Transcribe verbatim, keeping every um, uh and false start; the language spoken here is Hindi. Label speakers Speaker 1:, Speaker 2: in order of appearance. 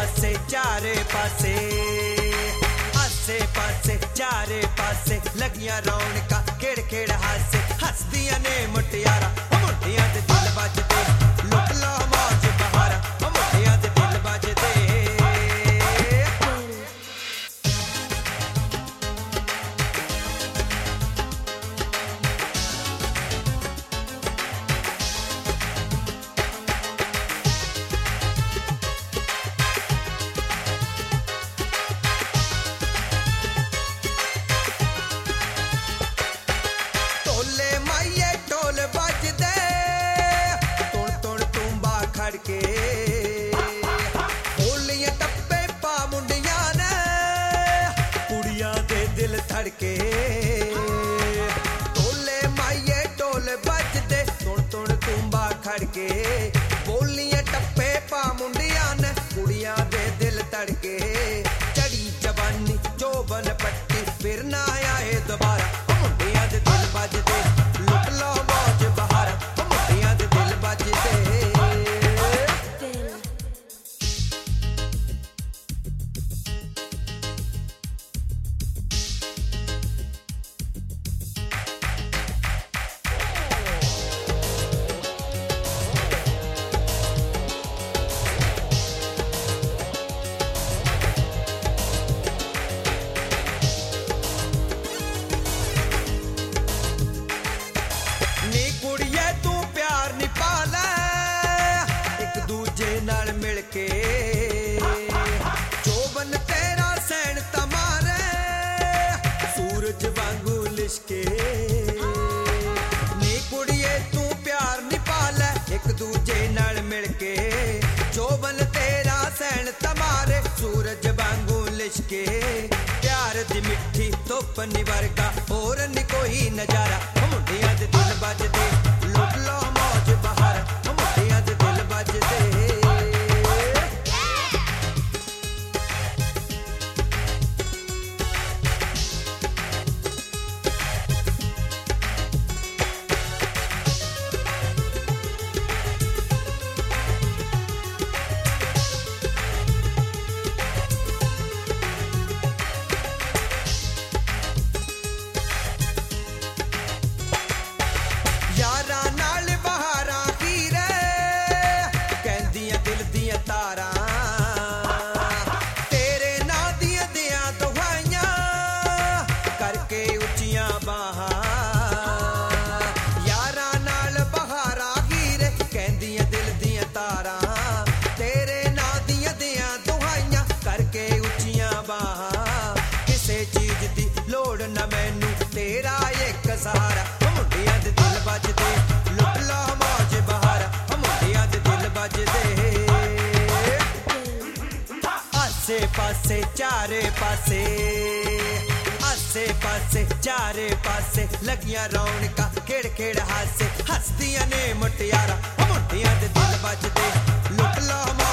Speaker 1: पासे चारे पासे आसे पासे चारे पासे लगियां रौनकां खेड़ खेड़ हासे हसदियां ने मुटियारा मुंडियां दे दिल बजदे लुट लो मौज बहारा मुंडियां दे दिल बजदे के बोलियां टप्पे पा मुंडियां ने कुड़ियां दे दिल धड़के टोले माइये टोल बजदे तुण तुण तूंबा खड़के बोलियां टप्पे पा मुंडियां ने कुड़ियां दे दिल धड़के चढ़ी जवानी जोबन पट्टी फिर ना आए दोबारा मुंडियां दे दिल बजदे लुट लो मौज बहारा मुंडियां दे दिल बजदे जोबन तेरा सैन तमारे सूरज वांगू लिशके नी कुड़िए तू प्यार नी पाले एक दूजे नाल मिलके जोबन तेरा सैन तमारे सूरज वांगू लिशके प्यार दी मिठी धुप नी वर्गा होर नी कोई नजारा मुंडियां दे दिल बजदे लुट लो मौज बहारा मुंडियां दे दिल बजदे यारा नाल बहारा हीरे कहंदियां दिल दियां तारा तेरे नां दियां दियां दुआइयां करके उच्चियां बाहां यारा नाल बहारा हीरे कहंदियां दिल दियां तारा तेरे नां दियां दियां दुआइयां करके उच्चियां बाहां किसे चीज दी लोड़ ना मैनू तेरा एक सहारा मुंडियां दे दिल बजदे लुट लो मौज बहारा मुंडियां दे दिल बजदे आसे पासे चारे पासे आसे पासे चारे पासे लगियां रौनकां खेड़ खेड़ हासे हसदियां ने मुटियारा मुंडियां दे दिल बजदे लुट लो